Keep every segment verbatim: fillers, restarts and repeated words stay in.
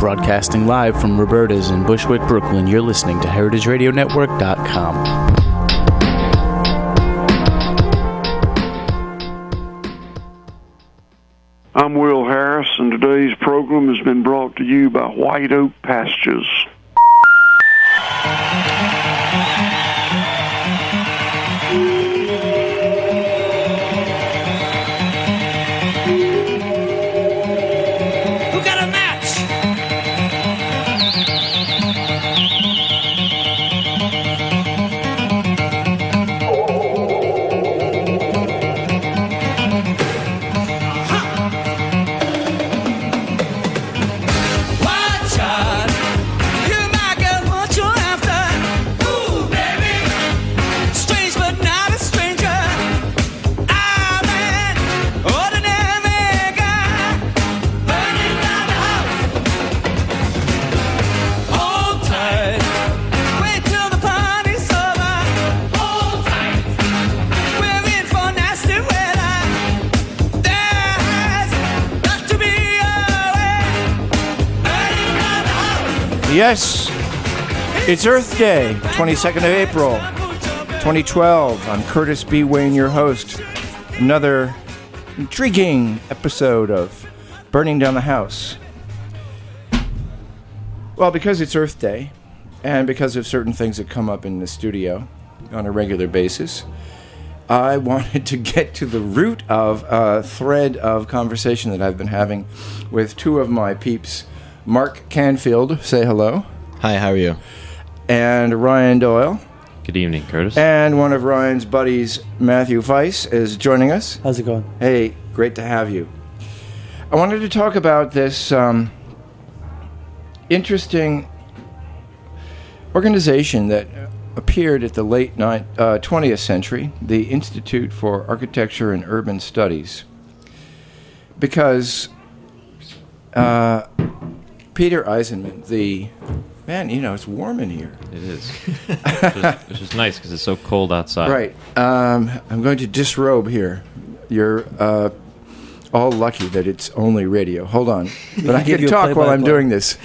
Broadcasting live from Roberta's in Bushwick, Brooklyn, you're listening to heritage radio network dot com. I'm Will Harris, and today's program has been brought to you by White Oak Pastures. Yes, it's Earth Day, twenty-second of April, twenty twelve. I'm Curtis B. Wayne, your host. Another intriguing episode of Burning Down the House. Well, because it's Earth Day, and because of certain things that come up in the studio on a regular basis, I wanted to get to the root of a thread of conversation that I've been having with two of my peeps. Mark Canfield, say hello. Hi, how are you? And Ryan Doyle. Good evening, Curtis. And one of Ryan's buddies, Matthew Weiss, is joining us. How's it going? Hey, great to have you. I wanted to talk about this um, interesting organization that appeared at the late ni- uh, twentieth century, the Institute for Architecture and Urban Studies. Because... Uh, Peter Eisenman, the man, you know, it's warm in here. It is, which is, which is nice because it's so cold outside. Right. Um, I'm going to disrobe here. You're uh, all lucky that it's only radio. Hold on, but I can talk while I'm doing this.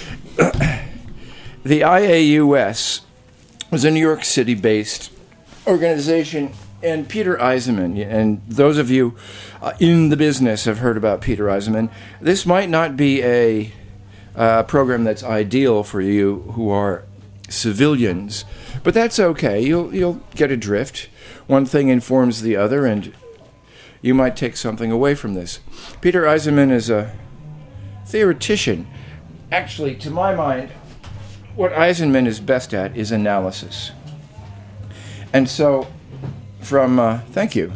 The I A U S was a New York City-based organization, and Peter Eisenman, and those of you uh, in the business have heard about Peter Eisenman. This might not be a Uh, program that's ideal for you who are civilians, but that's okay. You'll you'll get a drift. One thing informs the other, and you might take something away from this. Peter Eisenman is a theoretician. Actually, to my mind, what Eisenman is best at is analysis. And so, from uh, thank you.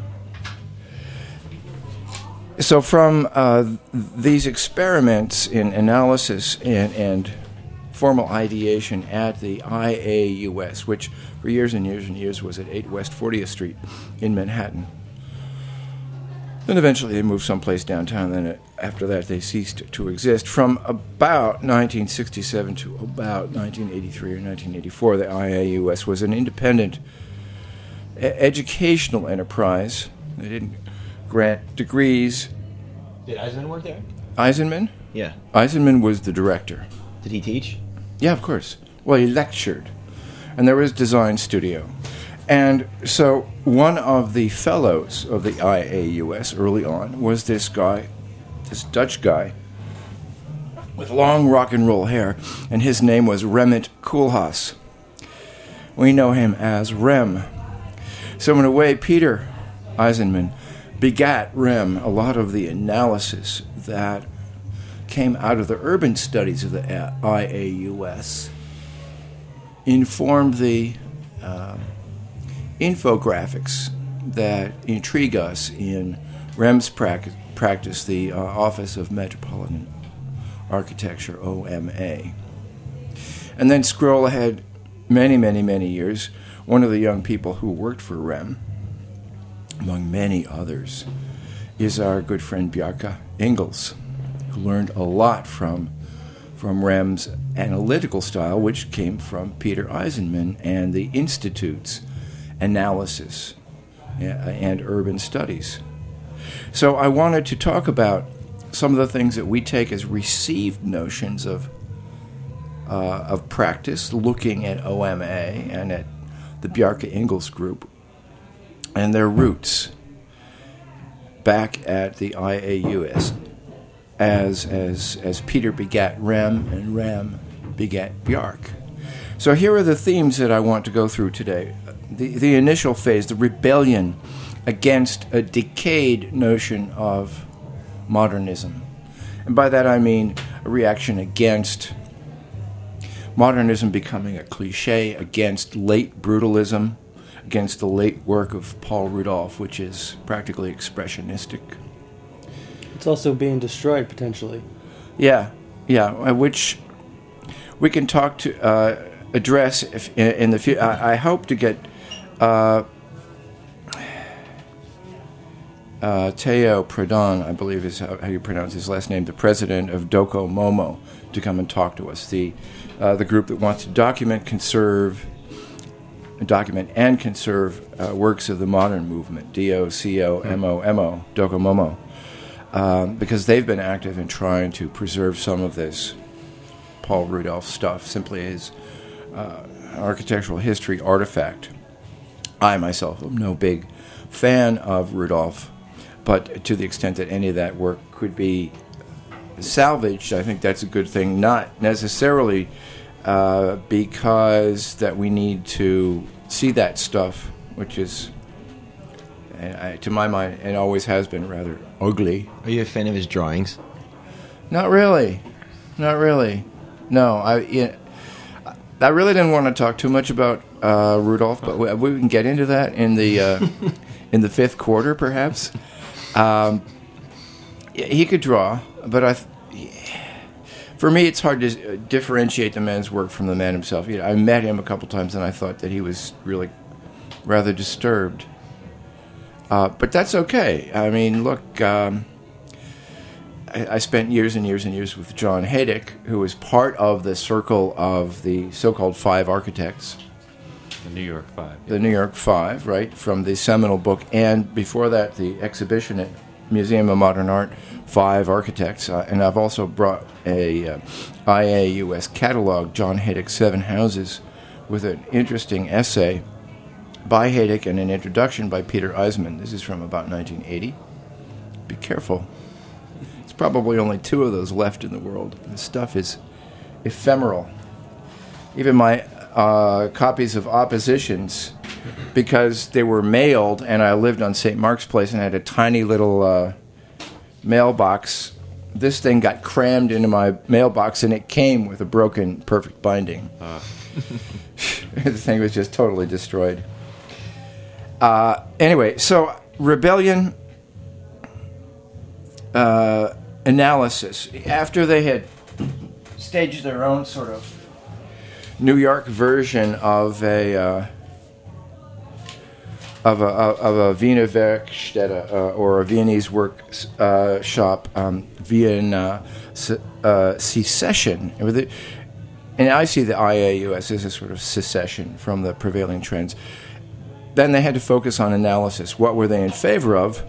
So from uh, these experiments in analysis and, and formal ideation at the I A U S, which for years and years and years was at eight West fortieth Street in Manhattan. Then eventually they moved someplace downtown, then it, after that they ceased to exist. From about nineteen sixty-seven to about nineteen eighty-three or nineteen eighty-four, the I A U S was an independent e- educational enterprise. They didn't grant degrees. Did Eisenman work there? Eisenman? Yeah. Eisenman was the director. Did he teach? Yeah, of course. Well, he lectured. And there was design studio. And so one of the fellows of the I A U S early on was this guy, this Dutch guy, with long rock and roll hair, and his name was Remmert Koolhaas. We know him as Rem. So in a way, Peter Eisenman begat Rem a lot of the analysis that came out of the urban studies of the I A U S, informed the uh, infographics that intrigue us in Rem's pra- practice, the uh, Office of Metropolitan Architecture, O M A. And then scroll ahead many, many, many years, one of the young people who worked for Rem, among many others, is our good friend Bjarke Ingels, who learned a lot from, from Rem's analytical style, which came from Peter Eisenman and the Institute's analysis and urban studies. So I wanted to talk about some of the things that we take as received notions of uh, of practice, looking at O M A and at the Bjarke Ingels group and their roots back at the I A U S, as as as Peter begat Rem and Rem begat Bjarke. So here are the themes that I want to go through today. The the initial phase, the rebellion against a decayed notion of modernism. And by that I mean a reaction against modernism becoming a cliche, against late brutalism, against the late work of Paul Rudolph, which is practically expressionistic. It's also being destroyed, potentially. Yeah, yeah, uh, which we can talk to, uh, address if, in, in the future. I, I hope to get uh, uh, Teo Pradhan, I believe is how, how you pronounce his last name, the president of Doko Momo, to come and talk to us. The uh, the group that wants to document, conserve, document and conserve uh, works of the modern movement, D O C O M O M O, Doko Momo, um, because they've been active in trying to preserve some of this Paul Rudolph stuff simply as uh, architectural history artifact. I myself am no big fan of Rudolph, but to the extent that any of that work could be salvaged, I think that's a good thing, not necessarily uh, because that we need to see that stuff, which is, uh, to my mind, and always has been, rather ugly. Are you a fan of his drawings? Not really. Not really. No, I yeah, I really didn't want to talk too much about uh, Rudolph, but we, we can get into that in the uh, in the fifth quarter, perhaps. Um, he could draw, but I, for me, it's hard to differentiate the man's work from the man himself. You know, I met him a couple times, and I thought that he was really rather disturbed. Uh, but that's okay. I mean, look, um, I, I spent years and years and years with John Haydick, who was part of the circle of the so-called Five Architects. The New York Five. The New York Five, right, from the seminal book, and before that, the exhibition at Museum of Modern Art, Five Architects. Uh, and I've also brought a uh, I A U S catalog, John Haydick's Seven Houses, with an interesting essay by Haydick and an introduction by Peter Eisenman. This is from about nineteen eighty. Be careful. There's probably only two of those left in the world. This stuff is ephemeral. Even my uh, copies of Oppositions, because they were mailed, and I lived on Saint Mark's Place and had a tiny little uh, mailbox. This thing got crammed into my mailbox, and it came with a broken, perfect binding. Uh. The thing was just totally destroyed. Uh, anyway, so rebellion uh, analysis. After they had staged their own sort of New York version of a uh, of a of a Wiener Werkstätte uh, or a Viennese work uh, shop, um, Vienna uh, secession. And I see the I A U S as a sort of secession from the prevailing trends. Then they had to focus on analysis. What were they in favor of?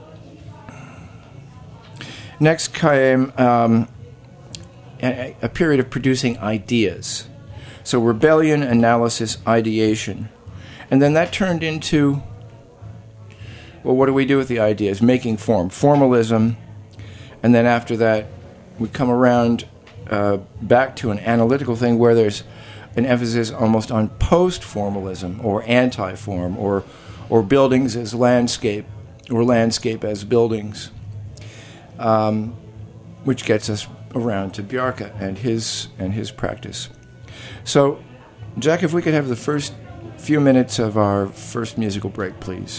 Next came um, a, a period of producing ideas. So rebellion, analysis, ideation. And then that turned into, well, what do we do with the ideas? Making form, formalism. And then after that, we come around uh, back to an analytical thing where there's an emphasis almost on post-formalism or anti-form, or or buildings as landscape, or landscape as buildings, um, which gets us around to Bjarke and his and his practice. So, Jack, if we could have the first few minutes of our first musical break, please.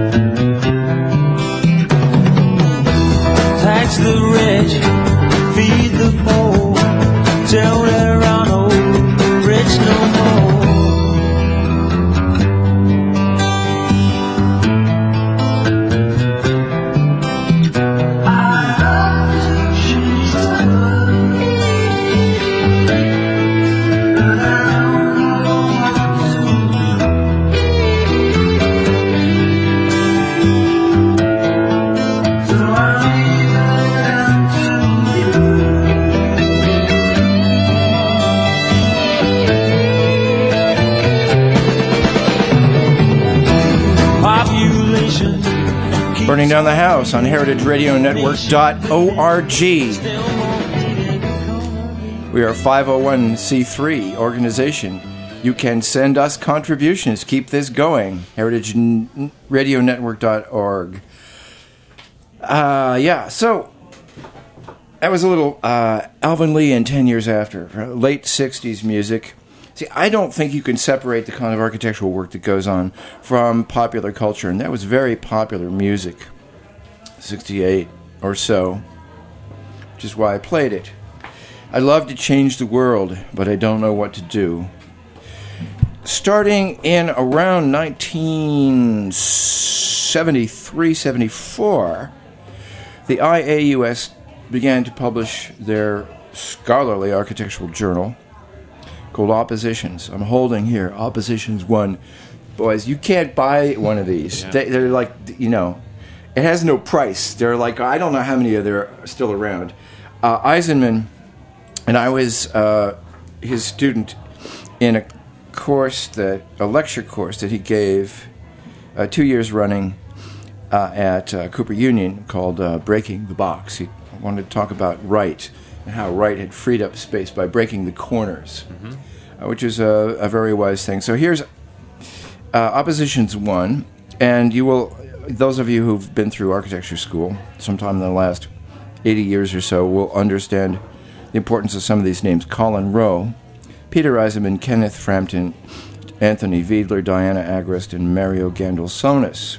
The rich burning down the house on heritage radio network dot org. We are a five oh one c three organization. You can send us contributions. Keep this going. heritage radio network dot org. Uh, yeah, so that was a little uh, Alvin Lee and ten years after. Late sixties music. See, I don't think you can separate the kind of architectural work that goes on from popular culture, and that was very popular music. sixty-eight or so, which is why I played it. I love to change the world, but I don't know what to do. Starting in around nineteen seventy-three seventy-four, the I A U S began to publish their scholarly architectural journal called Oppositions. I'm holding here Oppositions one. Boys, you can't buy one of these. Yeah. They, they're like, you know, it has no price. They're like, I don't know how many of them are still around. Uh, Eisenman, and I was uh, his student in a course that, a lecture course that he gave uh, two years running uh, at uh, Cooper Union called uh, Breaking the Box. He wanted to talk about Wright and how Wright had freed up space by breaking the corners, mm-hmm. uh, which is a, a very wise thing. So here's uh, Oppositions one, and you will, those of you who've been through architecture school sometime in the last eighty years or so will understand the importance of some of these names. Colin Rowe, Peter Eisenman, Kenneth Frampton, Anthony Wiedler, Diana Agrest, and Mario Gandolsonis.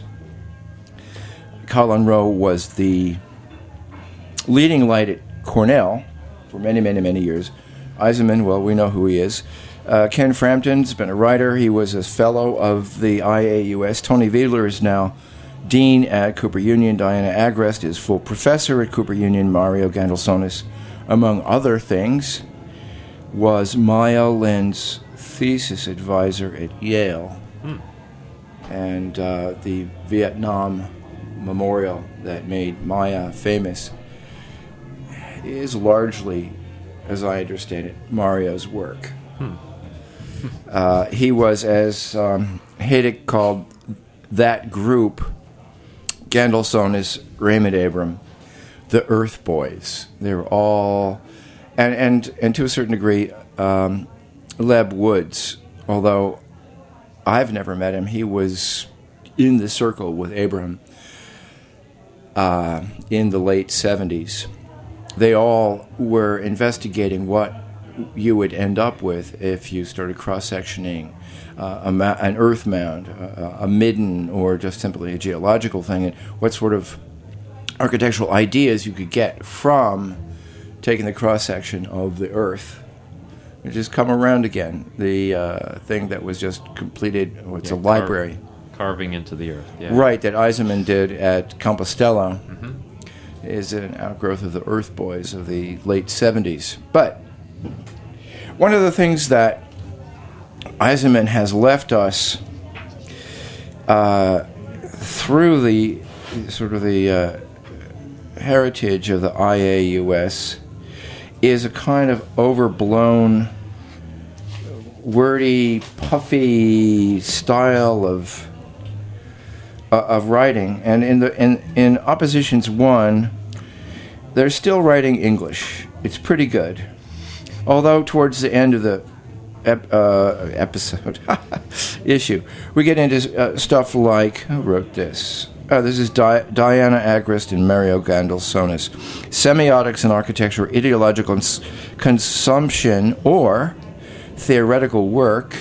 Colin Rowe was the leading light at Cornell for many, many, many years. Eisenman, well, we know who he is. Uh, Ken Frampton's been a writer. He was a fellow of the I A U S. Tony Wiedler is now dean at Cooper Union. Diana Agrest is full professor at Cooper Union. Mario Gandolsonis, among other things, was Maya Lin's thesis advisor at Yale. Hmm. And uh, the Vietnam memorial that made Maya famous is largely, as I understand it, Mario's work. Hmm. uh, he was, as um, Hayek called that group, Gandolsonis, Raymond Abram, the Earth Boys. They were all, and and, and to a certain degree, um, Leb Woods, although I've never met him, he was in the circle with Abraham uh, in the late seventies. They all were investigating what you would end up with if you started cross-sectioning uh, a ma- an earth mound, uh, a midden, or just simply a geological thing, and what sort of architectural ideas you could get from taking the cross-section of the earth. Which has come around again. The uh, thing that was just completed, oh, it's yeah, a library. Car- carving into the earth. Yeah. Right, that Eisenman did at Compostela. Mm-hmm. Is an outgrowth of the Earth Boys of the late seventies. But one of the things that Eisenman has left us uh, through the sort of the uh, heritage of the I A U S is a kind of overblown, wordy, puffy style of uh, of writing. And in the in in Oppositions one, they're still writing English. It's pretty good, although towards the end of the ep- uh, episode issue, we get into uh, stuff like, who wrote this? Uh, this is Di- Diana Agrest and Mario Gandolsonis. Semiotics in Architecture, Ideological cons- Consumption, or Theoretical Work,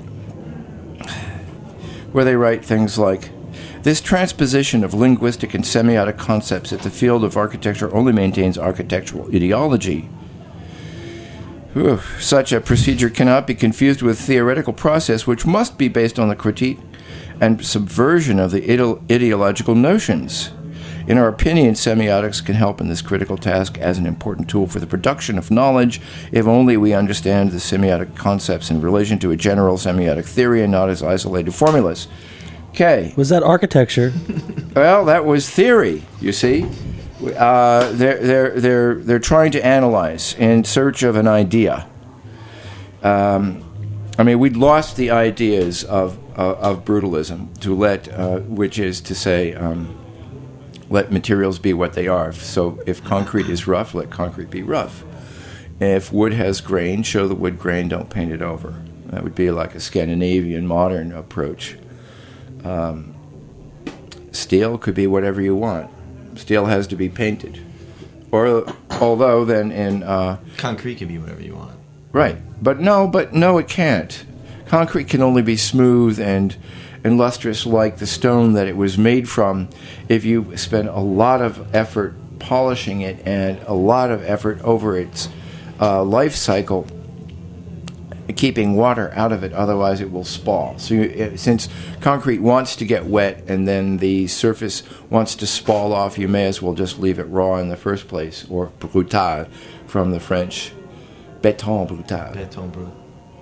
where they write things like, this transposition of linguistic and semiotic concepts at the field of architecture only maintains architectural ideology. Whew. Such a procedure cannot be confused with theoretical process, which must be based on the critique and subversion of the ide- ideological notions. In our opinion, semiotics can help in this critical task as an important tool for the production of knowledge, if only we understand the semiotic concepts in relation to a general semiotic theory and not as isolated formulas. Okay. Was that architecture? Well, that was theory, you see. Uh, they're, they're, they're, they're trying to analyze in search of an idea. Um, I mean, we'd lost the ideas of uh, of brutalism, to let, uh, which is to say, um, let materials be what they are. So if concrete is rough, let concrete be rough. If wood has grain, show the wood grain, don't paint it over. That would be like a Scandinavian modern approach. Um, steel could be whatever you want. Steel has to be painted. Or, although then in... Uh, Concrete can be whatever you want. right. But no, but no, it can't. Concrete can only be smooth and, and lustrous like the stone that it was made from if you spend a lot of effort polishing it and a lot of effort over its uh, life cycle keeping water out of it, otherwise it will spall. So you, it, since concrete wants to get wet and then the surface wants to spall off, you may as well just leave it raw in the first place, or brutal from the French, béton brutal. Béton brut.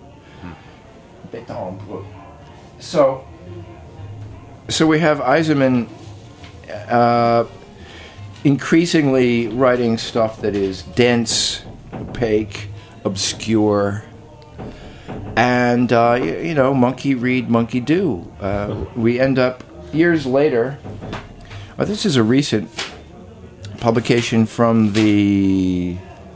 Béton brut. So, so we have Eisenman uh, increasingly writing stuff that is dense, opaque, obscure, and, uh, you, you know, monkey read, monkey do. Uh, we end up, years later, oh, this is a recent publication from the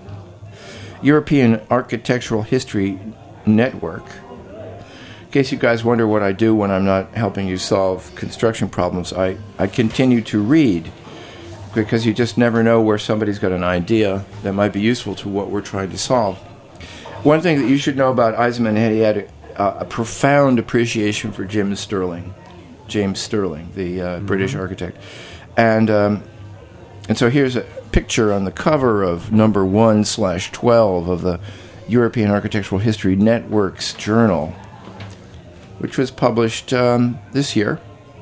European Architectural History Network. In case you guys wonder what I do when I'm not helping you solve construction problems, I, I continue to read, because you just never know where somebody's got an idea that might be useful to what we're trying to solve. One thing that you should know about Eisenman, he had a, a profound appreciation for Jim Stirling, James Stirling, the uh, mm-hmm. British architect. And um, and so here's a picture on the cover of number one slash twelve of the European Architectural History Network's journal, which was published um, this year.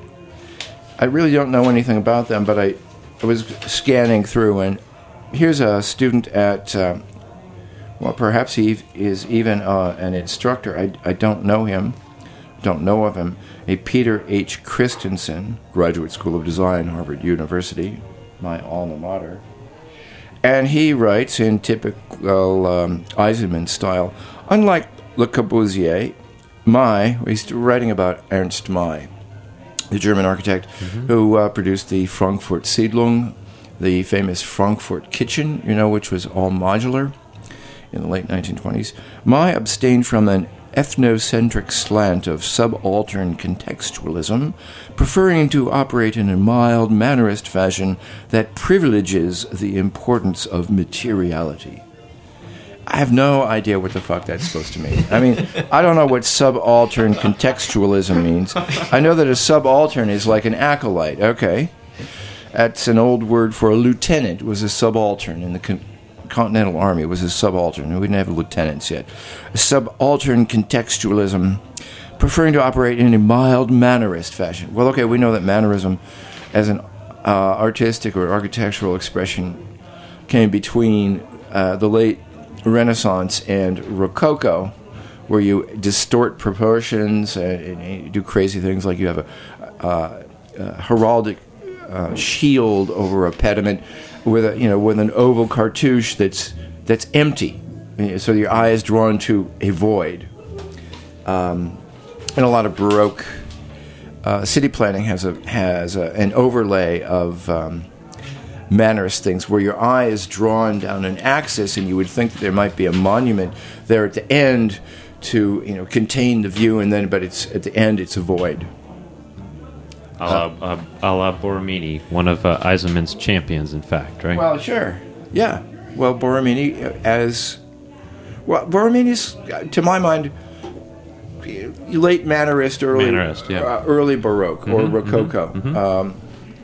I really don't know anything about them, but I, I was scanning through, and here's a student at... Uh, Well, perhaps he is even uh, an instructor. I, I don't know him, don't know of him. A Peter H. Christensen, Graduate School of Design, Harvard University, my alma mater. And he writes in typical um, Eisenman style. Unlike Le Corbusier, May, he's writing about Ernst May, the German architect mm-hmm. who uh, produced the Frankfurt Siedlung, the famous Frankfurt kitchen, you know, which was all modular in the late nineteen twenties. May abstained from an ethnocentric slant of subaltern contextualism, preferring to operate in a mild mannerist fashion that privileges the importance of materiality. I have no idea what the fuck that's supposed to mean. I mean, I don't know what subaltern contextualism means. I know that a subaltern is like an acolyte. Okay. That's an old word for a lieutenant, was a subaltern in the con- Continental Army. It was a subaltern. We didn't have lieutenants yet. A subaltern contextualism, preferring to operate in a mild mannerist fashion. Well, okay, we know that mannerism as an uh, artistic or architectural expression came between uh, the late Renaissance and Rococo, where you distort proportions and, and you do crazy things like you have a, a, a heraldic uh, shield over a pediment with a, you know, with an oval cartouche that's that's empty, so your eye is drawn to a void. Um, and a lot of Baroque uh, city planning has a has a, an overlay of um, mannerist things where your eye is drawn down an axis, and you would think that there might be a monument there at the end to, you know, contain the view, and then but it's at the end it's a void. A la, uh, a la Borromini, one of uh, Eisenman's champions, in fact, right? Well, sure, yeah. Well, Borromini, as well, Borromini's, to my mind, late Mannerist, early Mannerist, yeah. uh, early Baroque mm-hmm, or Rococo. Mm-hmm, mm-hmm. Um,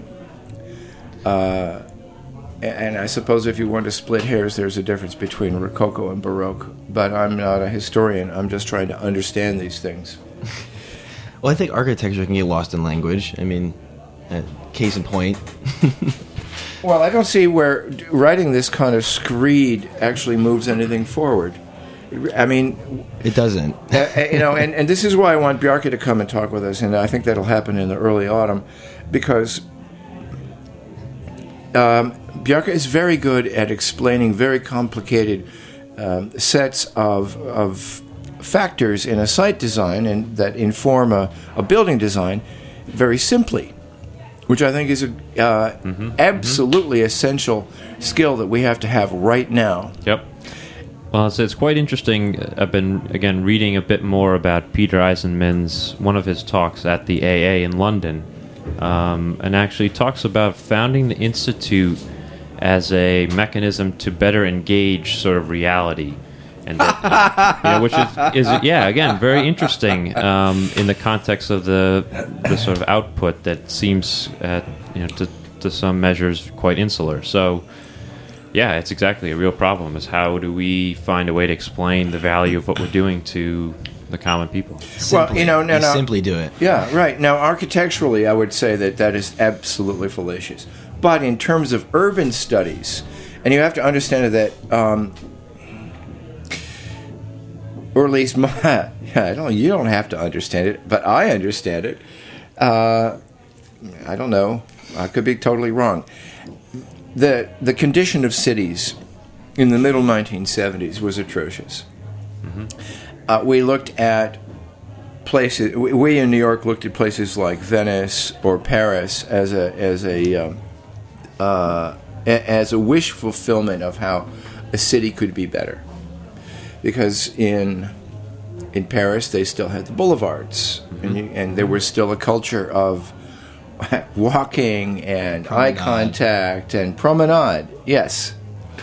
uh, and I suppose if you want to split hairs, there's a difference between Rococo and Baroque. But I'm not a historian. I'm just trying to understand these things. Well, I think architecture can get lost in language. I mean, uh, case in point. Well, I don't see where writing this kind of screed actually moves anything forward. I mean... It doesn't. uh, you know, and, and this is why I want Bjarke to come and talk with us, and I think that'll happen in the early autumn, because um, Bjarke is very good at explaining very complicated um, sets of of factors in a site design and that inform a, a building design very simply. which I think is a uh, Mm-hmm. absolutely essential skill that we have to have right now. Yep. Well, it's, it's quite interesting. I've been, again, reading a bit more about Peter Eisenman's, one of his talks at the A A in London, um, and actually talks about founding the Institute as a mechanism to better engage sort of reality. And that, you know, which is, is, yeah, again, very interesting um, in the context of the the sort of output that seems, uh, you know, to, to some measures quite insular. So, yeah, it's exactly a real problem, is how do we find a way to explain the value of what we're doing to the common people? Well, you know, no, We no. simply do it. Yeah, right. Now, architecturally, I would say that that is absolutely fallacious. But in terms of urban studies, and you have to understand that, um, or at least my, I don't. You don't have to understand it, but I understand it. Uh, I don't know. I could be totally wrong. The the condition of cities in the middle nineteen seventies was atrocious. Mm-hmm. Uh, we looked at places. We, we in New York looked at places like Venice or Paris as a as a um, uh, a, as a wish fulfillment of how a city could be better. Because in in Paris they still had the boulevards, mm-hmm. and, you, and there was still a culture of walking and Promenade. eye contact and promenade. Yes,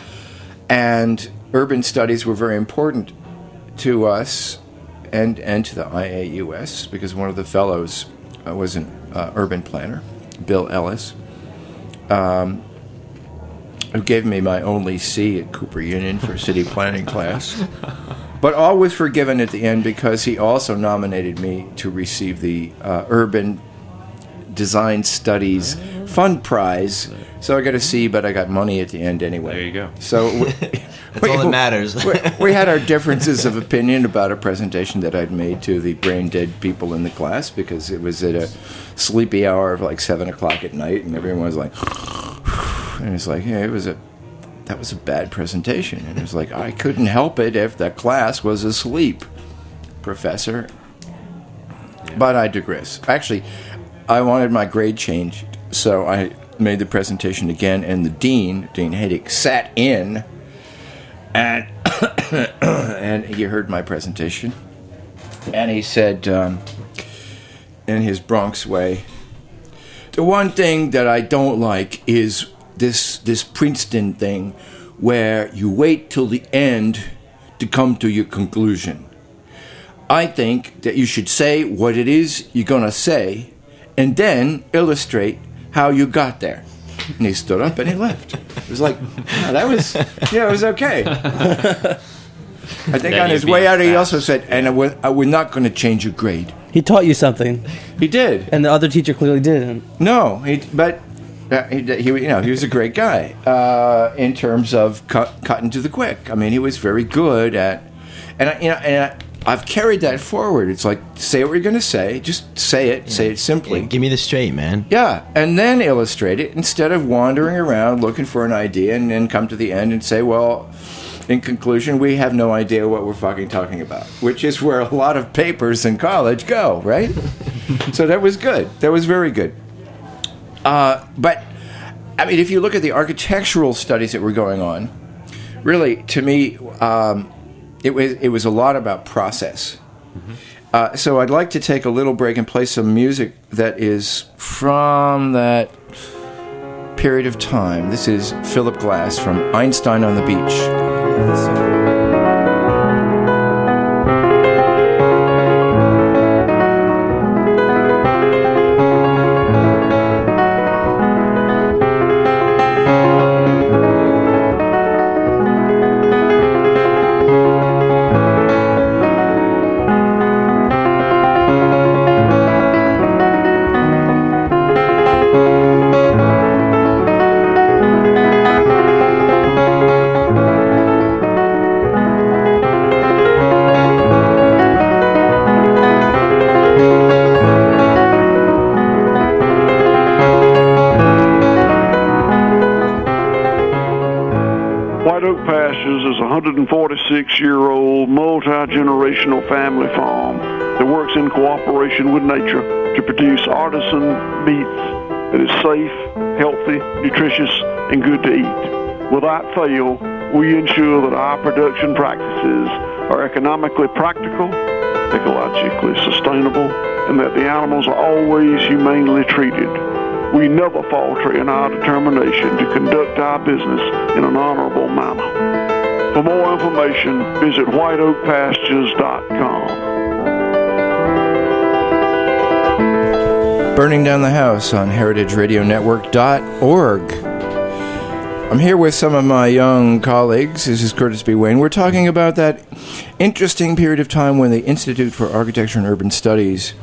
and urban studies were very important to us and and to the I A U S, because one of the fellows uh, was an uh, urban planner, Bill Ellis, um, who gave me my only C at Cooper Union for city planning class. But all was forgiven at the end because he also nominated me to receive the uh, Urban Design Studies Fund Prize. So I got a C, but I got money at the end anyway. There you go. So we, That's all that matters. we, we had our differences of opinion about a presentation that I'd made to the brain-dead people in the class, because it was at a sleepy hour of like seven o'clock at night, and everyone was like, and it's like, yeah, it was a, that was a bad presentation. And it was like, I couldn't help it if the class was asleep, professor. Yeah. But I digress. Actually, I wanted my grade changed, so I made the presentation again, and the dean, Dean Haydick, sat in, and and he heard my presentation, and he said, um, in his Bronx way, the one thing that I don't like is this this Princeton thing where you wait till the end to come to your conclusion. I think that you should say what it is you're going to say and then illustrate how you got there. And he stood up and he left. It was like, oh, that was, yeah, it was okay. I think Then on his you'd way be out, he fast. also said, and we're, uh, we're not going to change your grade. He taught you something, He did. and the other teacher clearly didn't. No, he, but uh, he, he, you know, he was a great guy uh, in terms of cut, cutting to the quick. I mean, he was very good at, and I, you know, and I, I've carried that forward. It's like, say what you're going to say, just say it, say it simply. Yeah, give me the straight, man. Yeah, and then illustrate it instead of wandering around looking for an idea and then come to the end and say, well, in conclusion, we have no idea what we're fucking talking about, which is where a lot of papers in college go, right? So that was good. That was very good. Uh, but, I mean, if you look at the architectural studies that were going on, really, to me, um, it was it was a lot about process. Mm-hmm. Uh, so I'd like to take a little break and play some music that is from that period of time. This is Philip Glass from Einstein on the Beach. one hundred forty-six year old multi-generational family farm that works in cooperation with nature to produce artisan meats that is safe, healthy, nutritious, and good to eat. Without fail, we ensure that our production practices are economically practical, ecologically sustainable, and that the animals are always humanely treated. We never falter in our determination to conduct our business in an honorable manner. For more information, visit white oak pastures dot com. Burning Down the House on heritage radio network dot org. I'm here with some of my young colleagues. This is Curtis B. Wayne. We're talking about that interesting period of time when the Institute for Architecture and Urban Studies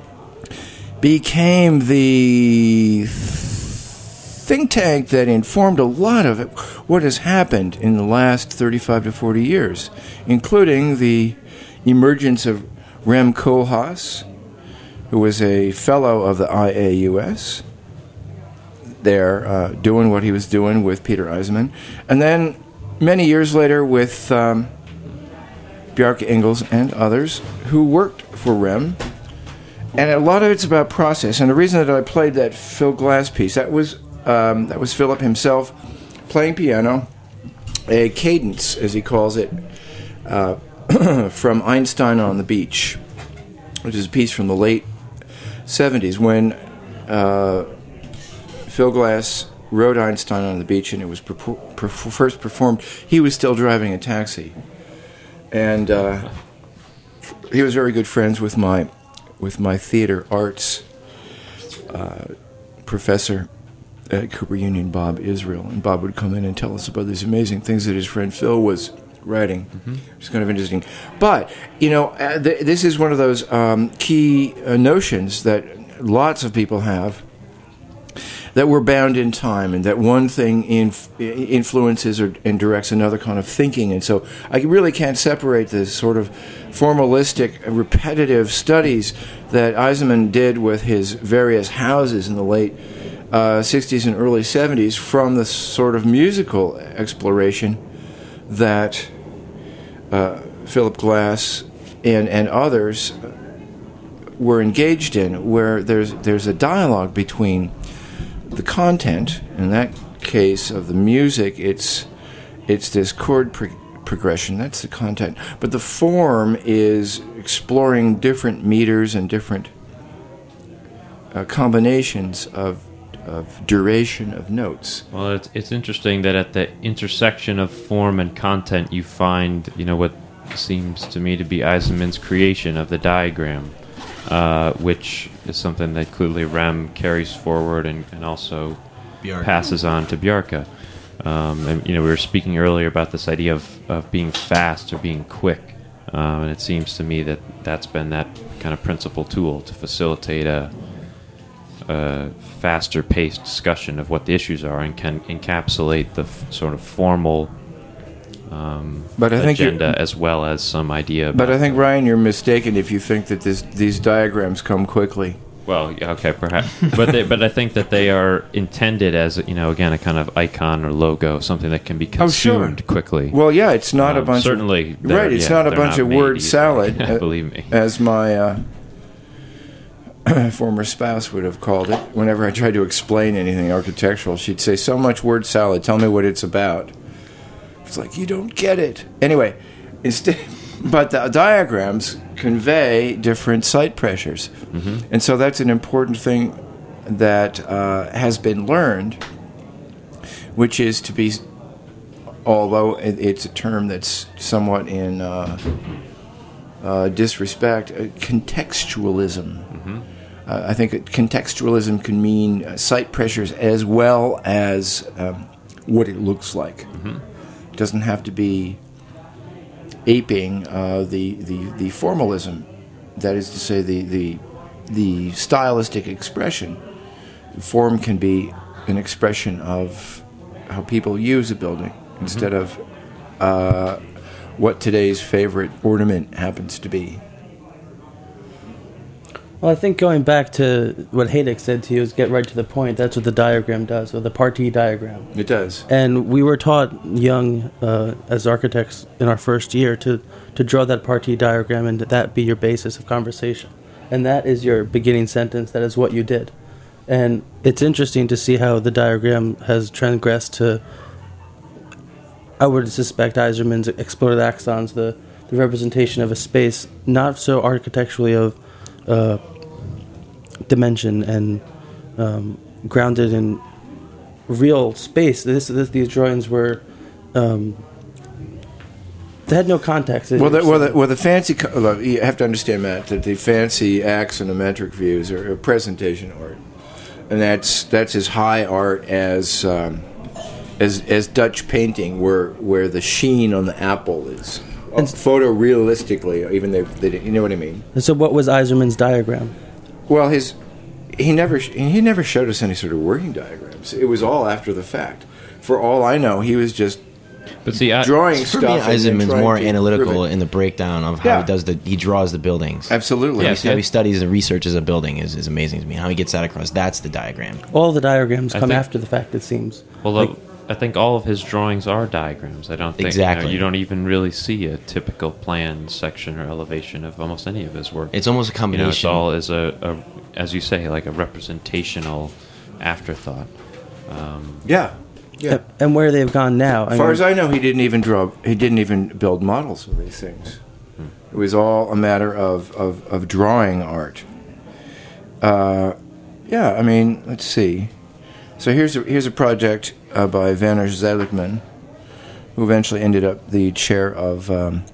became the think tank that informed a lot of it, what has happened in the last thirty-five to forty years, including the emergence of Rem Koolhaas, who was a fellow of the I A U S, there uh, doing what he was doing with Peter Eisenman. And then many years later with um, Bjarke Ingels and others who worked for Rem. And a lot of it's about process. And the reason that I played that Phil Glass piece, that was, um, that was Philip himself playing piano, a cadence, as he calls it, uh, from Einstein on the Beach, which is a piece from the late seventies when uh, Phil Glass wrote Einstein on the Beach, and it was per- per- first performed. He was still driving a taxi, and uh, he was very good friends with my with my theater arts uh, professor at Cooper Union, Bob Israel, and Bob would come in and tell us about these amazing things that his friend Phil was writing. Mm-hmm. It's kind of interesting. But, you know, uh, th- this is one of those um, key uh, notions that lots of people have, that we're bound in time, and that one thing inf- influences or, and directs another kind of thinking. And so I really can't separate the sort of formalistic, repetitive studies that Eisenman did with his various houses in the late uh, sixties and early seventies from the sort of musical exploration that uh, Philip Glass and, and others were engaged in, where there's there's a dialogue between the content. In that case of the music, it's it's this chord pro- progression. That's the content, but the form is exploring different meters and different uh, combinations of. of duration of notes. Well, it's it's interesting that at the intersection of form and content, you find, you know, what seems to me to be Eisenman's creation of the diagram, uh, which is something that clearly Rem carries forward and, and also Bjarke. passes on to Bjarke. Um, and you know, we were speaking earlier about this idea of, of being fast or being quick, um, and it seems to me that that's been that kind of principal tool to facilitate a a faster-paced discussion of what the issues are, and can encapsulate the f- sort of formal um, but I agenda think as well as some idea. But I think, Ryan, you're mistaken if you think that this, these diagrams come quickly. Well, yeah, okay, perhaps, but they, but I think that they are intended as, you know, again, a kind of icon or logo, something that can be consumed oh, sure. quickly. Well, yeah, it's not um, a bunch. Certainly, of... Right, it's yeah, not a bunch not of word easily. salad. Believe me, as my. Uh, former spouse would have called it. Whenever I tried to explain anything architectural, she'd say, so much word salad, tell me what it's about. It's like, you don't get it. Anyway, instead, but the diagrams convey different site pressures. Mm-hmm. And so that's an important thing that uh, has been learned, which is to be, although it's a term that's somewhat in uh, uh, disrespect, uh, contextualism. Mm-hmm. Uh, I think contextualism can mean uh, site pressures as well as um, what it looks like. Mm-hmm. It doesn't have to be aping uh, the, the the formalism, that is to say, the the the stylistic expression. Form can be an expression of how people use a building, mm-hmm. instead of uh, what today's favorite ornament happens to be. Well, I think going back to what Hayduk said to you is get right to the point. That's what the diagram does, or the partie diagram. It does. And we were taught young, uh, as architects in our first year, to, to draw that partie diagram and that be your basis of conversation. And that is your beginning sentence. That is what you did. And it's interesting to see how the diagram has transgressed to, I would suspect, Eiserman's exploded axons, the, the representation of a space, not so architecturally of uh, dimension and um, grounded in real space. This, this These drawings were... Um, they had no context. Well, the, well, the, well, the fancy... co- look, you have to understand, Matt, that the fancy axonometric views are, are presentation art. And that's that's as high art as um, as as Dutch painting, where where the sheen on the apple is And- photorealistically. Even they, they, you know what I mean. And so what was Eiserman's diagram? Well, his he never he never showed us any sort of working diagrams. It was all after the fact. For all I know, he was just But see, I, drawing For stuff. me, and then Eisenman's trying more to analytical prove it. in the breakdown of how Yeah. he does the he draws the buildings. Absolutely. Yes, How yeah. he studies and researches a building is, is amazing to me. How he gets that across. That's the diagram. All the diagrams I come think- after the fact, it seems. well, Like, the- I think all of his drawings are diagrams. I don't think Exactly. You, know, you don't even really see a typical plan, section, or elevation of almost any of his work. It's almost a you know, combination. it's all as a, a, as you say, like a representational afterthought. Um, Yeah. Yeah. and- And where they've gone now. As far as I know, he didn't even draw. He didn't even build models of these things. It was all a matter of of, of drawing art. Uh, yeah, I mean, let's see. So here's a, here's a project uh, by Werner Seligman, who eventually ended up the chair of um,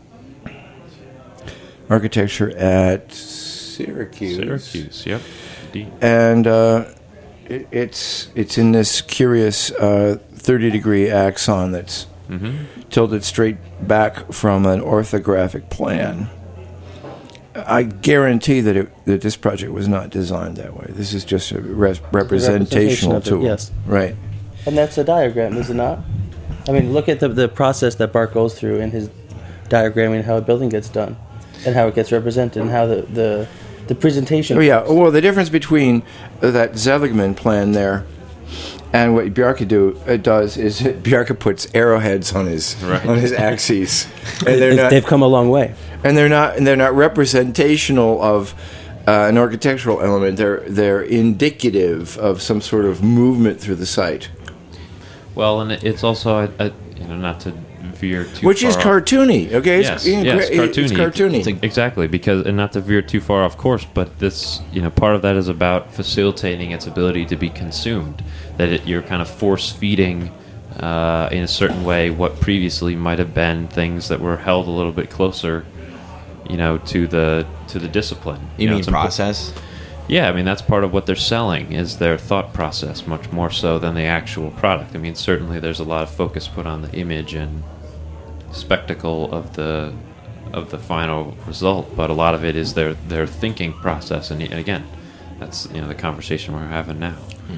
architecture at Syracuse. Syracuse, yep. Indeed. And uh, it, it's it's in this curious uh, thirty degree axon that's Mm-hmm. tilted straight back from an orthographic plan. I guarantee that it, that this project was not designed that way. This is just a res- representational of it, tool. yes. Right. And that's a diagram, is it not? I mean, look at the the process that Bart goes through in his diagramming how a building gets done, and how it gets represented, and how the the, the presentation. Oh yeah. Well, the difference between uh, that Seligman plan there and what Bjarke do uh, does is Bjarke puts arrowheads on his Right. on his axes, and they're If not they've come a long way. and they're not and they're not representational of uh, an architectural element. They're they're indicative of some sort of movement through the site, Well, and it's also, a, a, you know, not to veer too which far is off- cartoony. Okay, it's, Yes, you know, yes, gra- cartoony. it's cartoony. It's like- exactly, because and not to veer too far off course, but this, you know, part of that is about facilitating its ability to be consumed. That it, you're kind of force feeding uh, in a certain way what previously might have been things that were held a little bit closer, you know, to the to the discipline. You know, mean it's impo- process? Yeah, I mean that's part of what they're selling is their thought process, much more so than the actual product. I mean, certainly there's a lot of focus put on the image and spectacle of the of the final result, but a lot of it is their their thinking process. And y- again, that's you know the conversation we're having now.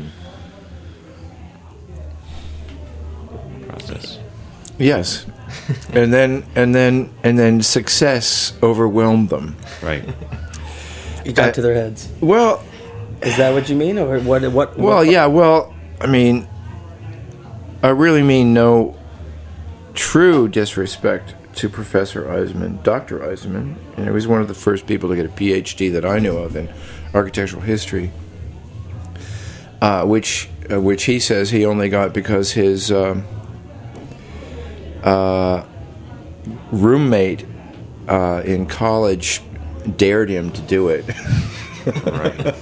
Process. Yes, and then and then and then success overwhelmed them. Right. It got Uh, to their heads. Well, Is that what you mean, or what? What? well, what, yeah. Well, I mean, I really mean no true disrespect to Professor Eisenman, Doctor Eisenman, and he was one of the first people to get a P H D that I knew of in architectural history, uh, which uh, which he says he only got because his um, uh, roommate uh, in college dared him to do it. Right.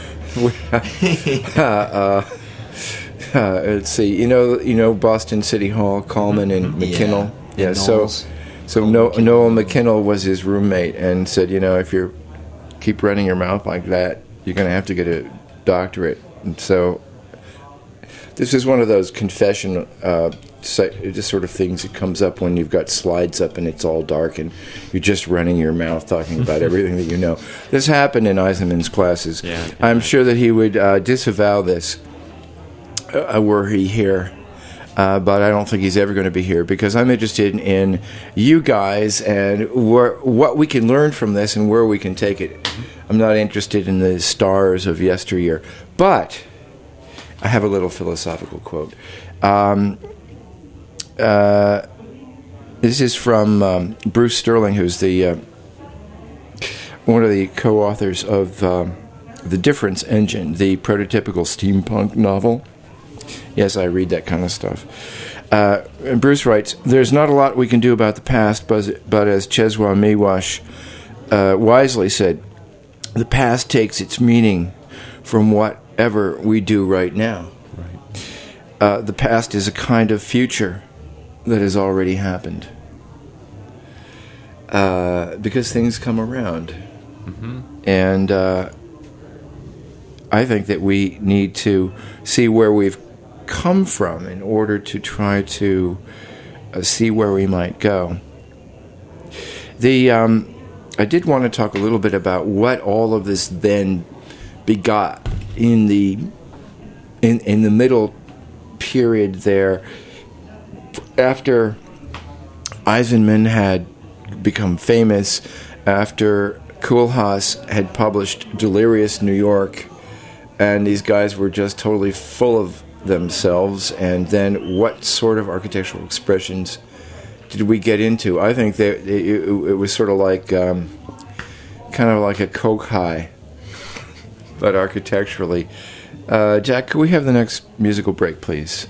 uh, uh, uh, let's see. You know, you know Boston City Hall, Coleman and McKinnell. Yeah. Yeah. So, Knowles. so no, Noel McKinnell was his roommate, and said, you know, if you keep running your mouth like that, you're going to have to get a doctorate. And so, this is one of those confession, uh, si- just sort of things that comes up when you've got slides up and it's all dark and you're just running your mouth talking about everything that you know. This happened in Eisenman's classes. Yeah, I can I'm imagine. sure that he would uh, disavow this uh, were he here. Uh, but I don't think he's ever going to be here because I'm interested in, in you guys and where, what we can learn from this and where we can take it. I'm not interested in the stars of yesteryear. But I have a little philosophical quote. Um, uh, this is from um, Bruce Sterling, who's the uh, one of the co-authors of um, The Difference Engine, the prototypical steampunk novel. Yes, I read that kind of stuff. Uh, and Bruce writes, there's not a lot we can do about the past, but, but as Cheswa Miwash uh, wisely said, the past takes its meaning from whatever we do right now. Right. Uh, the past is a kind of future that has already happened. Uh, because things come around. Mm-hmm. And uh, I think that we need to see where we've come from in order to try to uh, see where we might go. The um, I did want to talk a little bit about what all of this then begot in the in in the middle period there after Eisenman had become famous, after Koolhaas had published Delirious New York, and these guys were just totally full of themselves. And then what sort of architectural expressions did we get into? I think that it, it, it was sort of like um, kind of like a Coke high, but architecturally. Uh, Jack, could we have the next musical break, please?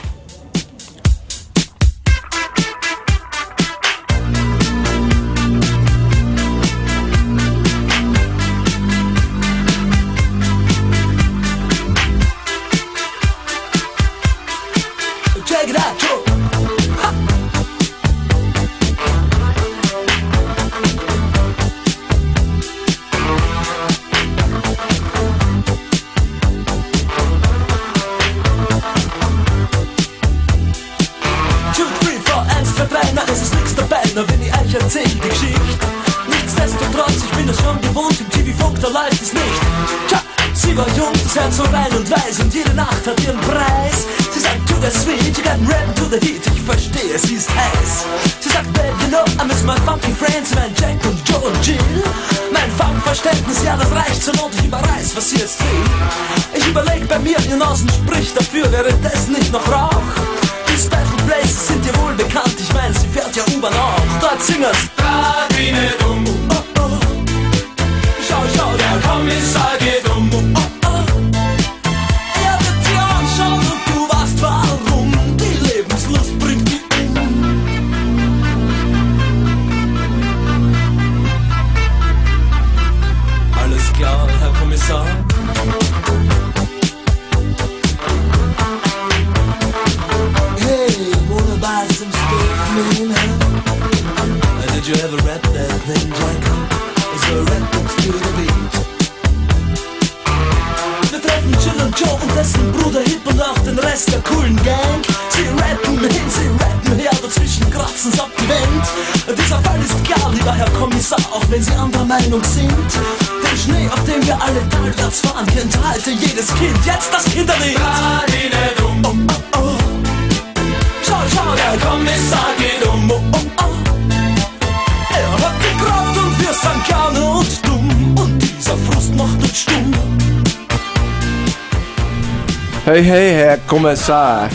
Hey, hey, Herr Kommissar.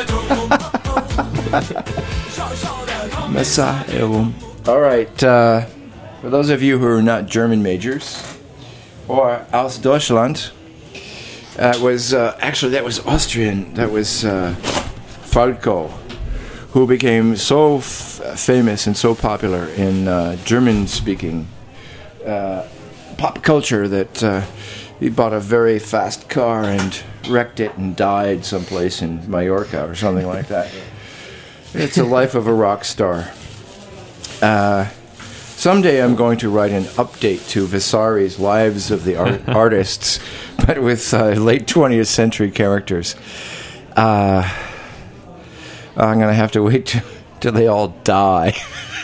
Kommissar. All right. Uh, for those of you who are not German majors, or aus Deutschland, that uh, was uh, actually that was Austrian. That was uh, Falco, who became so f- famous and so popular in uh, German-speaking uh, pop culture that uh, he bought a very fast car and wrecked it and died someplace in Mallorca or something like that. It's the life of a rock star. Uh, someday I'm going to write an update to Vasari's Lives of the Art- Artists, but with uh, late twentieth century characters. Uh, I'm going to have to wait till, till they all die.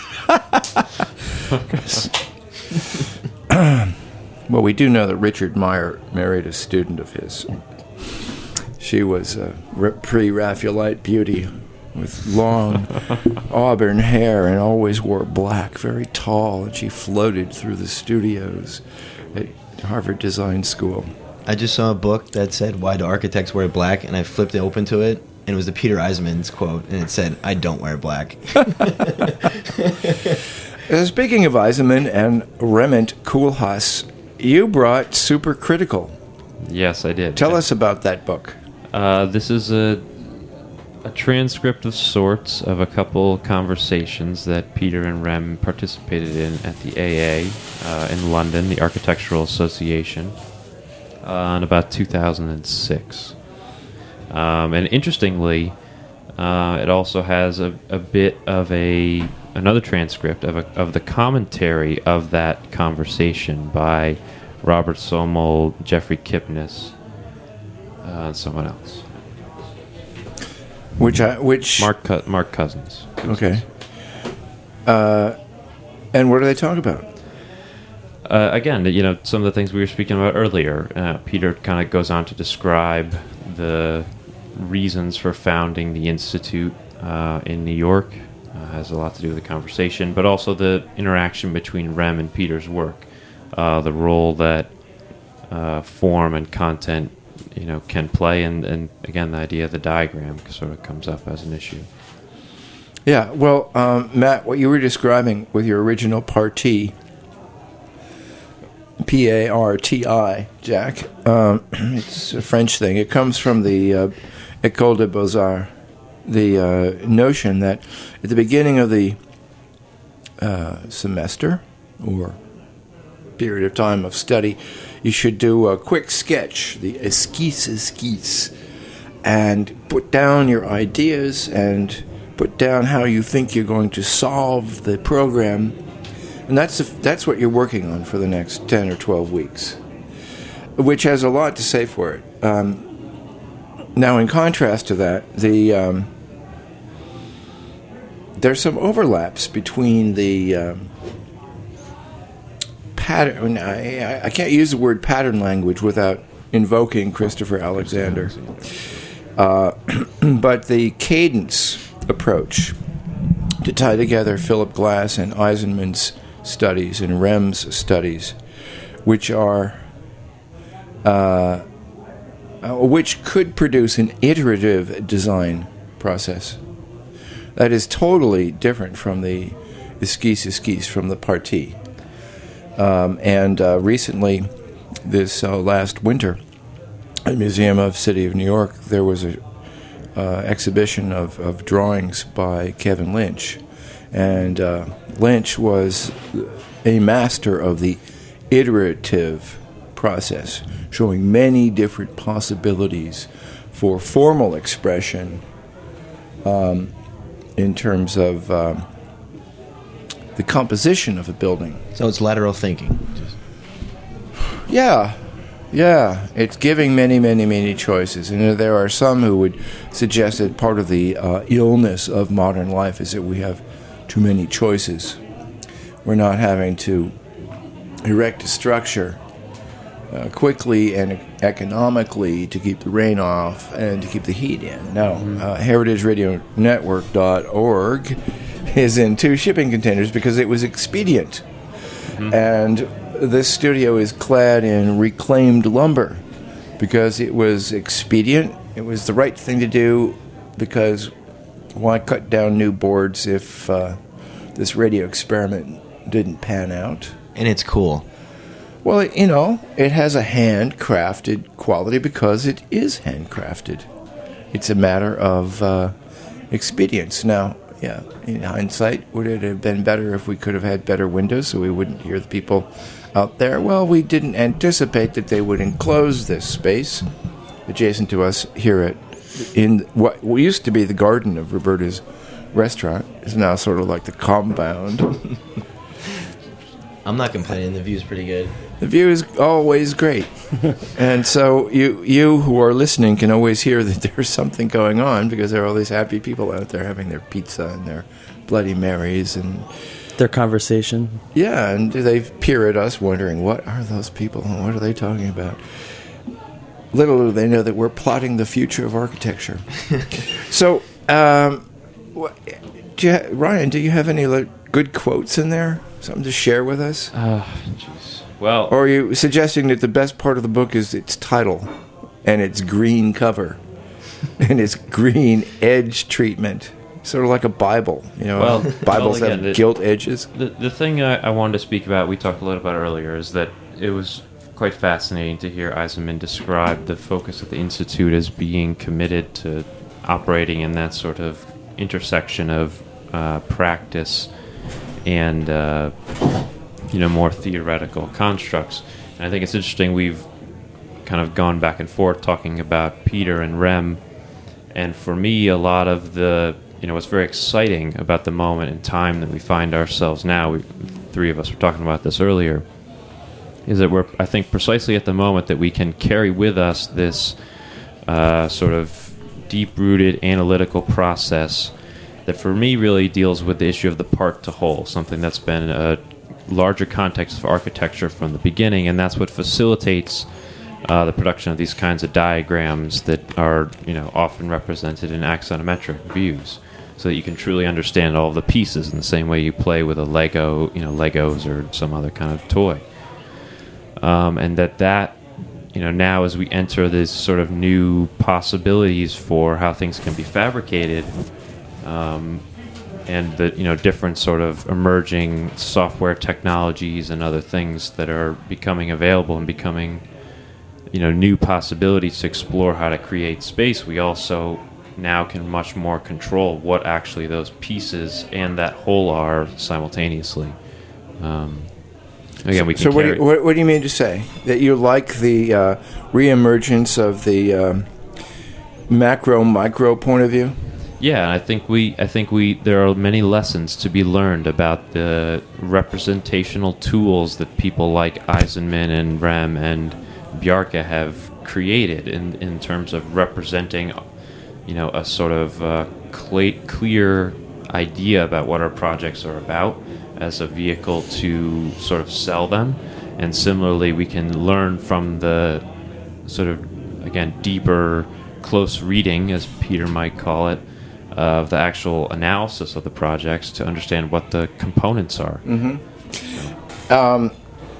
Well, we do know that Richard Meyer married a student of his. She was a pre-Raphaelite beauty with long auburn hair and always wore black, very tall, and she floated through the studios at Harvard Design School. I just saw a book that said, "Why do architects wear black?" and I flipped it open to it, and it was the Peter Eisenman's quote, and it said, "I don't wear black." uh, speaking of Eisenman and Rement Koolhaas, you brought Supercritical. Yes, I did. Tell us about that book. Uh, this is a a transcript of sorts of a couple conversations that Peter and Rem participated in at the A A uh, in London, the Architectural Association, uh, in about two thousand six. Um, and interestingly, uh, it also has a, a bit of a another transcript of a, of the commentary of that conversation by Robert Somel, Jeffrey Kipnis, uh, and someone else. Which I, which Mark Co- Mark Cousins. Okay. Uh, and what do they talk about? Uh, again, you know, some of the things we were speaking about earlier. Uh, Peter kind of goes on to describe the reasons for founding the Institute uh, in New York. Uh, has a lot to do with the conversation, but also the interaction between Rem and Peter's work. Uh, the role that uh, form and content, you know, can play, and, and again, the idea of the diagram sort of comes up as an issue. Yeah, well, um, Matt, what you were describing with your original parti, P A R T I, Jack, um, it's a French thing. It comes from the uh, École des Beaux-Arts, the uh, notion that at the beginning of the uh, semester, or period of time of study, you should do a quick sketch, the esquisse esquisse, and put down your ideas and put down how you think you're going to solve the program. And that's that's what you're working on for the next ten or twelve weeks, which has a lot to say for it. Um, now, in contrast to that, the um, there's some overlaps between the um, pattern. I, I can't use the word pattern language without invoking Christopher Alexander. Uh, but the cadence approach to tie together Philip Glass and Eisenman's studies and Rem's studies, which are uh, uh, which could produce an iterative design process that is totally different from the esquisse esquisse from the parti. Um, and uh, recently, this uh, last winter, at the Museum of City of New York, there was a uh, exhibition of, of drawings by Kevin Lynch. And uh, Lynch was a master of the iterative process, showing many different possibilities for formal expression um, in terms of um, the composition of a building. So it's lateral thinking. Yeah, yeah. It's giving many, many, many choices. And there are some who would suggest that part of the uh, illness of modern life is that we have too many choices. We're not having to erect a structure uh, quickly and economically to keep the rain off and to keep the heat in. No, mm-hmm. uh, heritage radio network dot org is in two shipping containers because it was expedient. Mm-hmm. And this studio is clad in reclaimed lumber because it was expedient. It was the right thing to do because why cut down new boards if uh, this radio experiment didn't pan out? And it's cool. Well, it, you know, it has a handcrafted quality because it is handcrafted. It's a matter of uh, expedience. Now, yeah, in hindsight, would it have been better if we could have had better windows so we wouldn't hear the people out there? Well, we didn't anticipate that they would enclose this space adjacent to us here at in what used to be the garden of Roberta's restaurant. Is now sort of like the compound. I'm not complaining. The view's pretty good. The view is always great. And so you you who are listening can always hear that there's something going on because there are all these happy people out there having their pizza and their Bloody Marys and their conversation. Yeah, and they peer at us wondering, what are those people and what are they talking about? Little do they know that we're plotting the future of architecture. So, um, what, do you ha- Ryan, do you have any like, good quotes in there? Something to share with us? Uh, jeez. Well, or are you suggesting that the best part of the book is its title and its green cover and its green edge treatment? Sort of like a Bible, you know. Well, Bibles well, again, have the, gilt edges. The the thing I, I wanted to speak about, we talked a little about earlier, is that it was quite fascinating to hear Eisenman describe the focus of the Institute as being committed to operating in that sort of intersection of uh, practice and uh, you know, more theoretical constructs. And I think it's interesting, we've kind of gone back and forth talking about Peter and Rem, and for me, a lot of the, you know, what's very exciting about the moment in time that we find ourselves now, we, three of us were talking about this earlier, is that we're, I think, precisely at the moment that we can carry with us this uh, sort of deep-rooted analytical process that for me really deals with the issue of the part to whole, something that's been a larger context of architecture from the beginning, and that's what facilitates uh, the production of these kinds of diagrams that are, you know, often represented in axonometric views, so that you can truly understand all of the pieces in the same way you play with a Lego, you know, Legos or some other kind of toy. Um, and that that, you know, now as we enter this sort of new possibilities for how things can be fabricated, um, and the, you know, different sort of emerging software technologies and other things that are becoming available and becoming, you know, new possibilities to explore how to create space, we also now can much more control what actually those pieces and that whole are simultaneously. Um, again, we can so what do, carry you, what, what do you mean to say? That you like the uh, reemergence of the um, macro-micro point of view? Yeah, I think we. I think we. There are many lessons to be learned about the representational tools that people like Eisenman and Rem and Bjarke have created in in terms of representing, you know, a sort of uh, cl- clear idea about what our projects are about as a vehicle to sort of sell them, and similarly, we can learn from the sort of, again, deeper, close reading, as Peter might call it, of the actual analysis of the projects to understand what the components are. Mm-hmm. Um,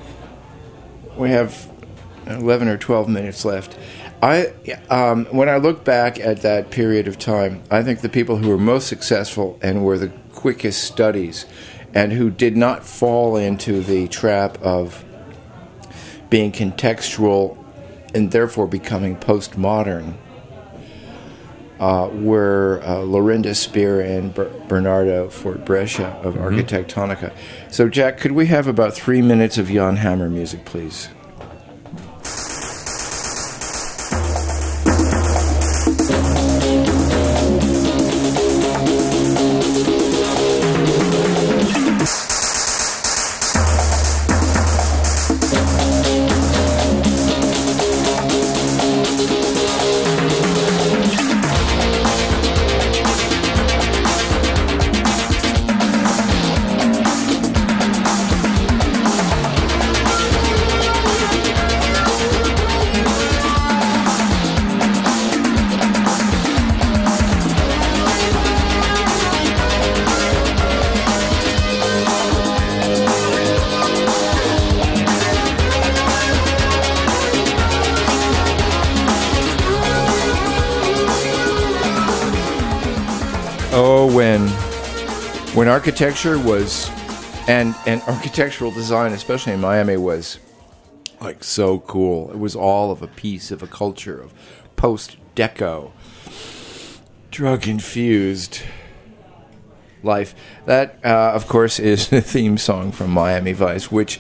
we have eleven or twelve minutes left. I, um, when I look back at that period of time, I think the people who were most successful and were the quickest studies and who did not fall into the trap of being contextual and therefore becoming postmodern Uh, were uh, Lorinda Spear and Ber- Bernardo Fortbrescia of mm-hmm. Architectonica. So, Jack, could we have about three minutes of Jan Hammer music, please? Oh, when when architecture was, and, and architectural design, especially in Miami, was like so cool. It was all of a piece of a culture of post-deco, drug-infused life. That, uh, of course, is the theme song from Miami Vice, which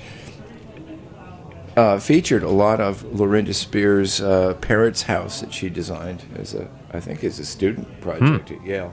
uh, featured a lot of Lorinda Spear's uh, parents' house that she designed as a, I think, as a student project hmm. at Yale.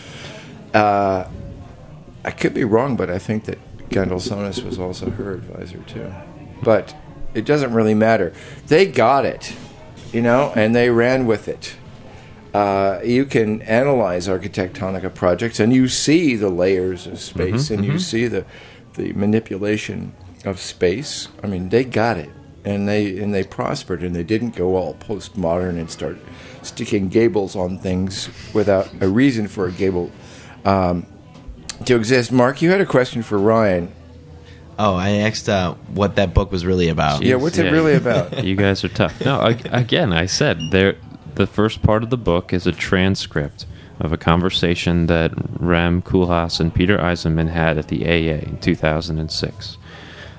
Uh, I could be wrong, but I think that Gendel Sonis was also her advisor too. But it doesn't really matter. They got it, you know, and they ran with it. Uh, you can analyze Architectonica projects, and you see the layers of space, mm-hmm, and mm-hmm. you see the the manipulation of space. I mean, they got it, and they and they prospered, and they didn't go all postmodern and start sticking gables on things without a reason for a gable Um, to exist. Mark, you had a question for Ryan. Oh, I asked uh, what that book was really about. Jeez, yeah, what's yeah, it really about? You guys are tough. No, again, I said there. The first part of the book is a transcript of a conversation that Rem Koolhaas and Peter Eisenman had at the A A in two thousand six.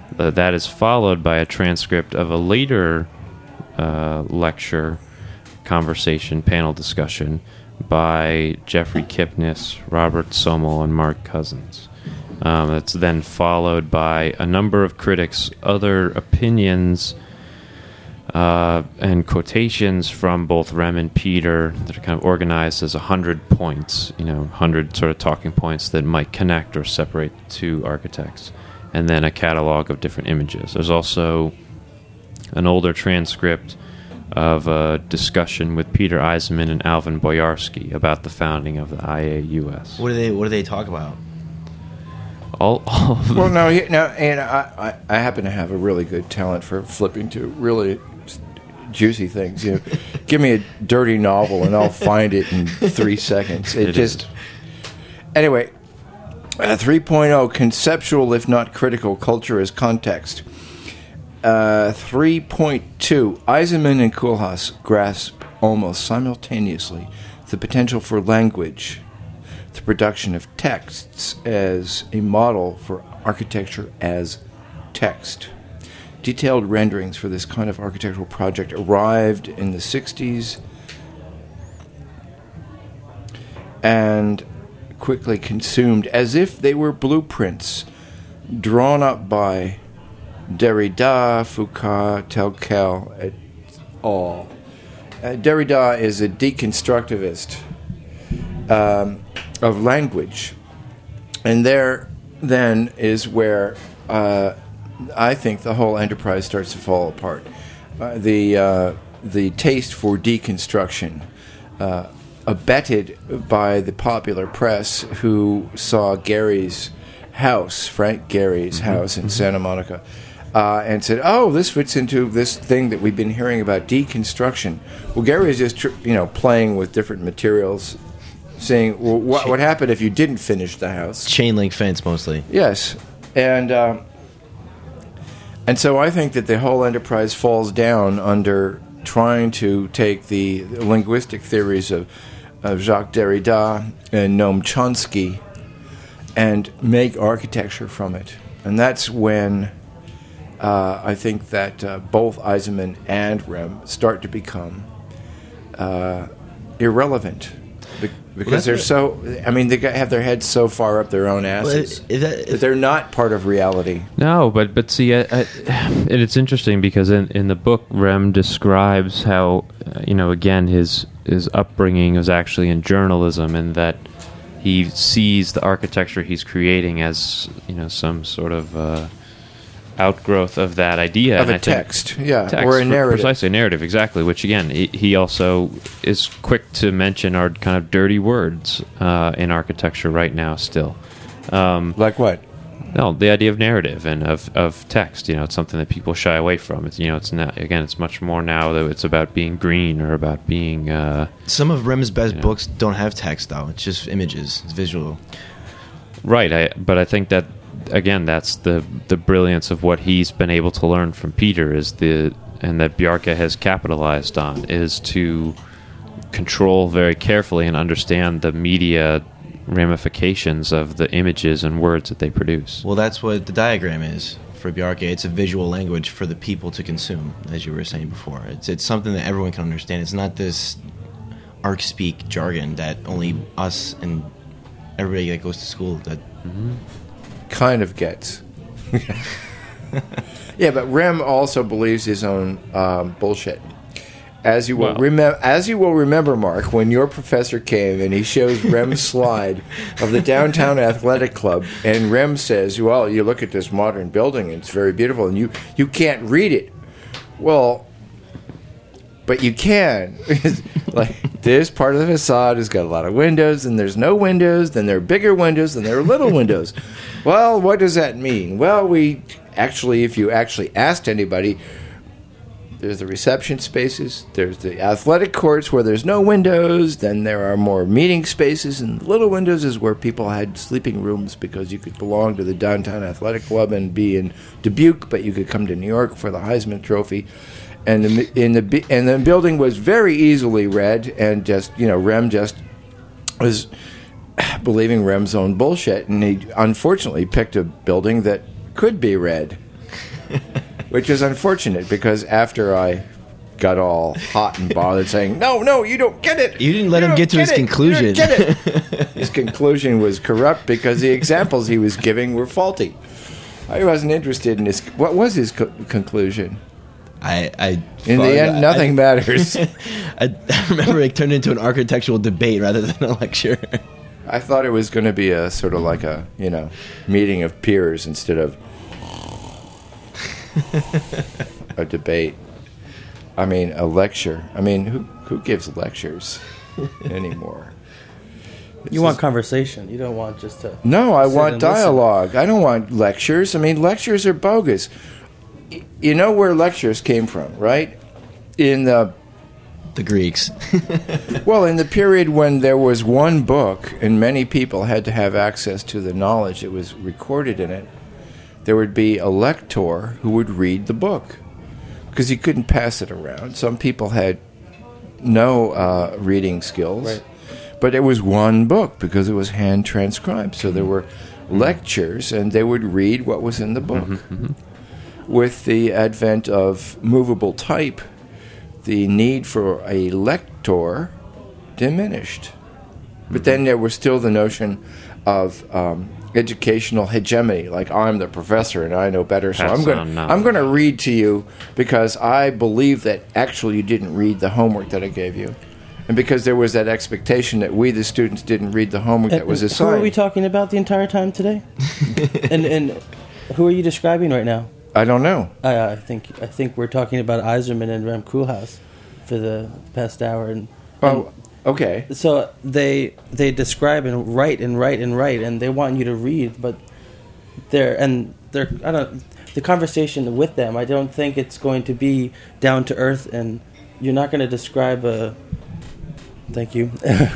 Uh, that is followed by a transcript of a later uh, lecture, conversation, panel discussion by Jeffrey Kipnis, Robert Sommel, and Mark Cousins. Um, it's then followed by a number of critics' other opinions uh, and quotations from both Rem and Peter that are kind of organized as a hundred points, you know, hundred sort of talking points that might connect or separate the two architects, and then a catalog of different images. There's also an older transcript of a discussion with Peter Eisenman and Alvin Boyarsky about the founding of the I A U S. What do they What do they talk about? All, all of Well, no, he, no, and I, I, I happen to have a really good talent for flipping to really juicy things. You know, give me a dirty novel and I'll find it in three seconds. It, It just is. Anyway. Uh, three point oh, conceptual, if not critical, culture as context. Uh, three point two, Eisenman and Koolhaas grasp almost simultaneously the potential for language, the production of texts as a model for architecture as text. Detailed renderings for this kind of architectural project arrived in the sixties and quickly consumed as if they were blueprints drawn up by Derrida, Foucault, Telquel, et al. Uh, Derrida is a deconstructivist um, of language, and there then is where uh, I think the whole enterprise starts to fall apart. Uh, the uh, the taste for deconstruction, uh, abetted by the popular press, who saw Gary's house, Frank Gary's mm-hmm. house in mm-hmm. Santa Monica, uh, and said, "Oh, this fits into this thing that we've been hearing about deconstruction." Well, Gary is just tr- you know playing with different materials, saying, "Well, what what happened if you didn't finish the house?" Chain link fence, mostly. Yes, and um, and so I think that the whole enterprise falls down under trying to take the linguistic theories of, of Jacques Derrida and Noam Chomsky and make architecture from it. And that's when uh, I think that uh, both Eisenman and Rem start to become uh, irrelevant. Be- because well, they're so, I mean, they got, have their heads so far up their own asses well, is that, that they're not part of reality. No, but but see, I, I, and it's interesting because in, in the book, Rem describes how, uh, you know, again, his his upbringing was actually in journalism, and that he sees the architecture he's creating as, you know, some sort of uh, outgrowth of that idea. Of and a I think text, yeah, text, or a narrative. Precisely, a narrative, exactly, which, again, he, he also is quick to mention are kind of dirty words uh, in architecture right now still. Um, like what? No, the idea of narrative and of, of text, you know, it's something that people shy away from. It's, you know, it's not, again, it's much more now that it's about being green or about being... Uh, Some of Rem's best you know. books don't have text, though. It's just images. It's visual. Right, I, but I think that, again, that's the the brilliance of what he's been able to learn from Peter, is the and that Bjarke has capitalized on, is to control very carefully and understand the media ramifications of the images and words that they produce. Well, that's what the diagram is for Bjarke. It's a visual language for the people to consume, as you were saying before. It's it's something that everyone can understand. It's not this arc speak jargon that only us and everybody that goes to school that mm-hmm. kind of gets. Yeah, but Rem also believes his own um, bullshit. As you will well. remember, as you will remember, Mark, when your professor came and he shows Rem's slide of the downtown athletic club, and Rem says, "Well, you look at this modern building; and it's very beautiful, and you you can't read it." Well, but you can. Like, this part of the facade has got a lot of windows, and there's no windows. Then there are bigger windows, and there are little windows. Well, what does that mean? Well, we actually, if you actually asked anybody. There's the reception spaces, there's the athletic courts where there's no windows, then there are more meeting spaces, and little windows is where people had sleeping rooms because you could belong to the downtown athletic club and be in Dubuque, but you could come to New York for the Heisman Trophy. And the, in the and the building was very easily read, and just, you know, Rem just was believing Rem's own bullshit, and he unfortunately picked a building that could be read. which is unfortunate because after I got all hot and bothered saying, no, no, you don't get it. You didn't let You him don't get to his it. conclusion. You don't get it. His conclusion was corrupt because the examples he was giving were faulty. I wasn't interested in his... What was his co- conclusion? I, I In thought- the end, nothing I, matters. I, I remember it turned into an architectural debate rather than a lecture. I thought it was going to be a sort of like a, you know, meeting of peers instead of a debate. I mean, a lecture. I mean, who who gives lectures anymore? You want conversation. You don't want just to... No, I sit want and listen. dialogue. I don't want lectures. I mean, lectures are bogus. Y- You know where lectures came from, right? In the The Greeks. well, in the period when there was one book and many people had to have access to the knowledge that was recorded in it, there would be a lector who would read the book because you couldn't pass it around. Some people had no uh, reading skills. Right. But it was one book because it was hand transcribed. So there were lectures, and they would read what was in the book. Mm-hmm. With the advent of movable type, the need for a lector diminished. But then there was still the notion of um, educational hegemony, like I'm the professor and I know better, so Pass I'm going on to knowledge. I'm going to read to you because I believe that actually you didn't read the homework that I gave you. And because there was that expectation that we, the students, didn't read the homework that was And assigned. Who are we talking about the entire time today? and and who are you describing right now? I don't know. I, I think I think we're talking about Eiserman and Rem Koolhaas for the past hour, and, Oh, okay. and so they they describe and write and write and write, and they want you to read, but they're and they're I don't the conversation with them. I don't think it's going to be down to earth, and you're not going to describe a. Thank you.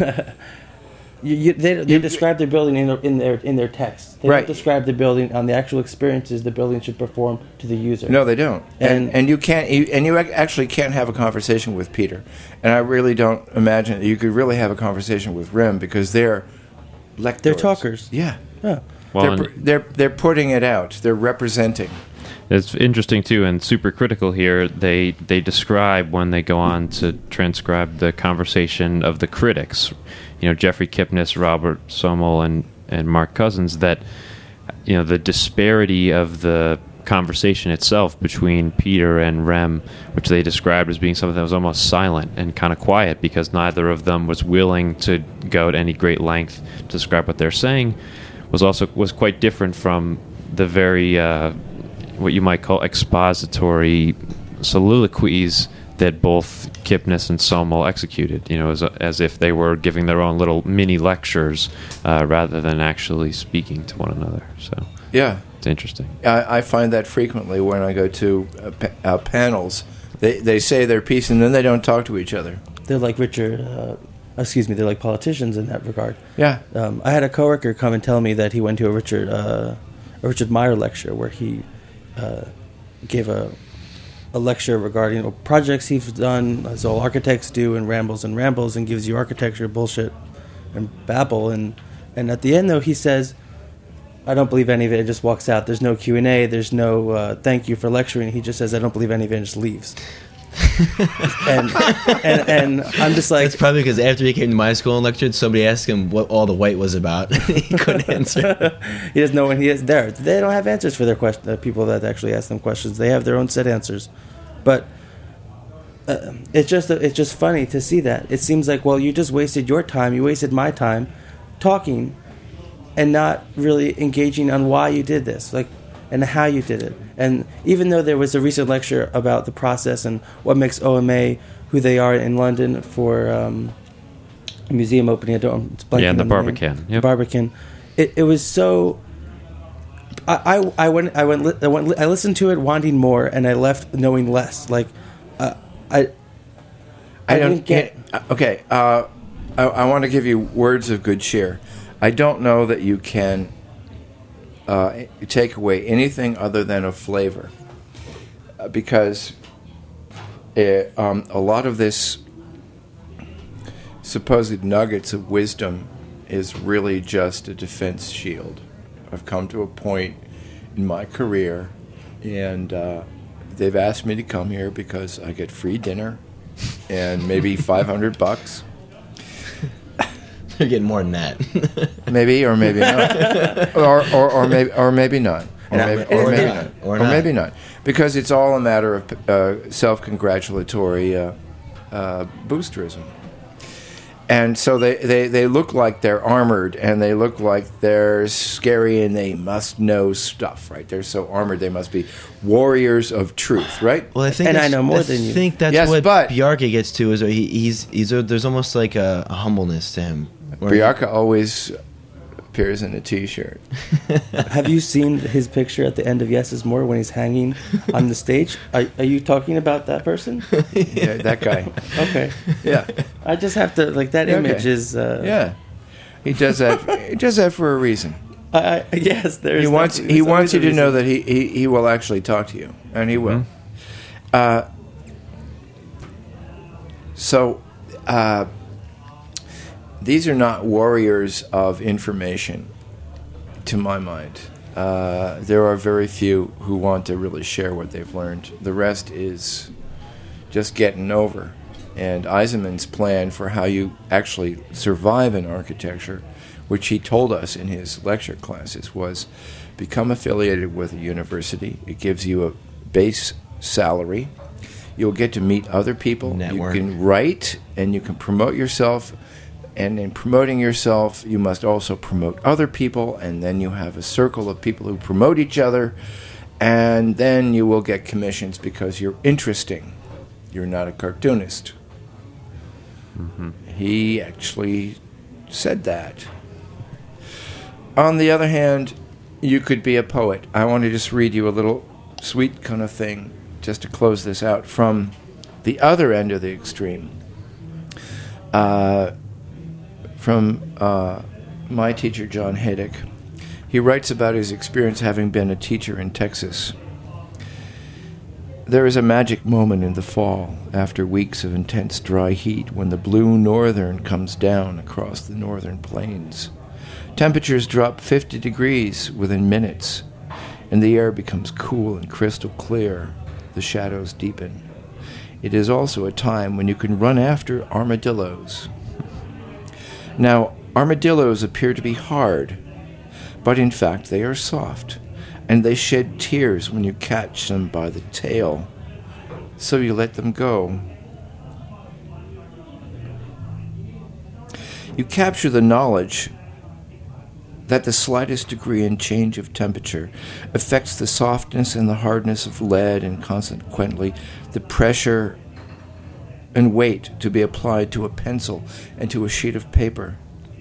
You, you, they they describe their building in their in their, in their text. They Right. don't describe the building on the actual experiences the building should perform to the user. No, they don't. And And- and you can't. You, and you ac- actually can't have a conversation with Peter. And I really don't imagine that you could really have a conversation with Rem because they're lectors. They're talkers. Yeah. Yeah. Well, they're, and- pr- they're they're putting it out. They're representing. It's interesting too, and super critical here. They they describe when they go on to transcribe the conversation of the critics, you know, Jeffrey Kipnis, Robert Sommel, and and Mark Cousins. That you know the disparity of the conversation itself between Peter and Rem, which they described as being something that was almost silent and kind of quiet because neither of them was willing to go to any great length to describe what they're saying, was also was quite different from the very uh, what you might call expository soliloquies that both Kipnis and Sommel executed, you know, as, as if they were giving their own little mini lectures uh, rather than actually speaking to one another. So Yeah. it's interesting. I, I find that frequently when I go to uh, pa- uh, panels. They they say their piece and then they don't talk to each other. They're like Richard. Uh, excuse me. They're like politicians in that regard. Yeah. Um, I had a coworker come and tell me that he went to a Richard uh, a Richard Meyer lecture where he uh, gave a a lecture regarding you know, projects he's done, as all architects do, and rambles and rambles, and gives you architecture bullshit and babble. And and at the end, though, he says, "I don't believe any of it." It just walks out. There's no Q and A. There's no uh, thank you for lecturing. He just says, "I don't believe any of it," and just leaves. and, and and I'm just like, It's probably because after he came to my school and lectured, somebody asked him what all the white was about. He couldn't answer. he doesn't know when he is there. They don't have answers for their question. The people that actually ask them questions, they have their own set answers. But uh, it's just it's just funny to see that. It seems like, well, you just wasted your time. You wasted my time talking and not really engaging on why you did this, like, and how you did it. And even though there was a recent lecture about the process and what makes O M A who they are in London for um, a museum opening, I don't. It's blanking Yeah, the on name. Barbican. Yep. Barbican. It it was so. I, I, I went I went li- I went li- I listened to it wanting more, and I left knowing less. Like, uh, I. I, I don't didn't get. uh, Okay, uh, I, I want to give you words of good cheer. I don't know that you can uh, take away anything other than a flavor, uh, because it, um, a lot of this supposed nuggets of wisdom is really just a defense shield. I've come to a point in my career and uh, they've asked me to come here because I get free dinner and maybe five hundred bucks. You're getting more than that. Maybe or maybe not, or, or or maybe or maybe not, or Not- maybe, or or maybe not, not, or or not. maybe not, because it's all a matter of uh, self-congratulatory uh, uh, boosterism. And so they, they, they look like they're armored, and they look like they're scary, and they must know stuff, right? They're so armored, they must be warriors of truth, right? Well, I think And I that's- know more I than you. think that's Yes, what but- Bjarke gets to is he, he's he's a, there's almost like a, a humbleness to him. where he- Bjarke always appears in a T-shirt. Have you seen his picture at the end of Yes Is More when he's hanging on the stage? Are, are you talking about that person? Yeah, that guy. Okay. Yeah, I just have to, like, that Okay. image is... Uh, yeah. He does that. He does that for a reason. I, I, yes, there's... He wants definitely- he there's wants you always to a know reason. that he, he, he will actually talk to you, and he will. Uh, so, uh, these are not warriors of information, to my mind. Uh, there are very few who want to really share what they've learned. The rest is just getting over. And Eisenman's plan for how you actually survive in architecture, which he told us in his lecture classes, was become affiliated with a university. It gives you a base salary. You'll get to meet other people. Network. You can write and you can promote yourself. And in promoting yourself, you must also promote other people. And then you have a circle of people who promote each other. And then you will get commissions because you're interesting. You're not a cartoonist. Mm-hmm. He actually said that. On the other hand, you could be a poet. I want to just read you a little sweet kind of thing, just to close this out, from the other end of the extreme. Uh, from uh, my teacher, John Haydick. He writes about his experience having been a teacher in Texas. There is a magic moment in the fall, after weeks of intense dry heat, when the blue northern comes down across the northern plains. Temperatures drop fifty degrees within minutes, and the air becomes cool and crystal clear. The shadows deepen. It is also a time when you can run after armadillos. Now, armadillos appear to be hard, but in fact they are soft, and they shed tears when you catch them by the tail. So you let them go. You capture the knowledge that the slightest degree in change of temperature affects the softness and the hardness of lead, and consequently the pressure and weight to be applied to a pencil and to a sheet of paper.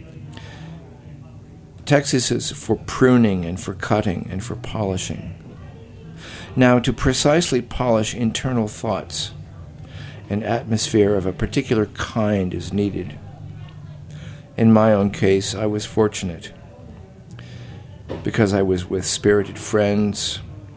Texas is for pruning and for cutting and for polishing. Now, to precisely polish internal thoughts, an atmosphere of a particular kind is needed. In my own case, I was fortunate because I was with spirited friends,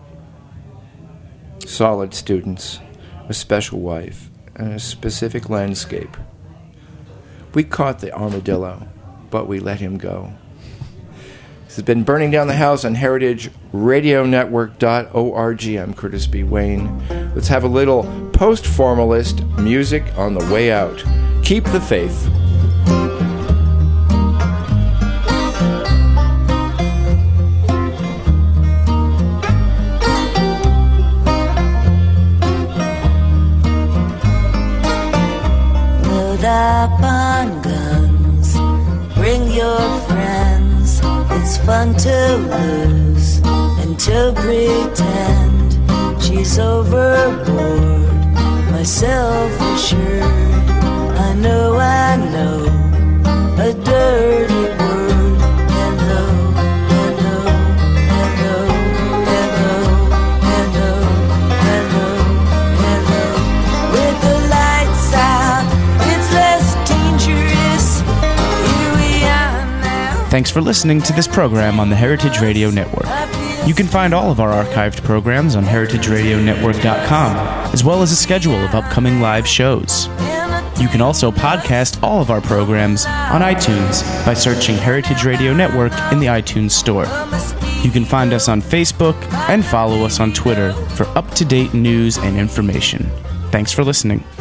solid students, a special wife, and a specific landscape. We caught the armadillo, but we let him go. This has been Burning Down the House on heritage radio network dot org. I'm Curtis B. Wayne. Let's have a little post-formalist music on the way out. Keep the faith. Load up on guns, bring your friends. It's fun to lose and to pretend she's overboard, myself assured. I know, I know, a dirty word. Hello, hello, hello, hello, hello, hello, hello. With the lights out, it's less dangerous. Here we are now. Thanks for listening to this program on the Heritage Radio Network. You can find all of our archived programs on heritage radio network dot com, as well as a schedule of upcoming live shows. You can also podcast all of our programs on iTunes by searching Heritage Radio Network in the iTunes Store. You can find us on Facebook and follow us on Twitter for up-to-date news and information. Thanks for listening.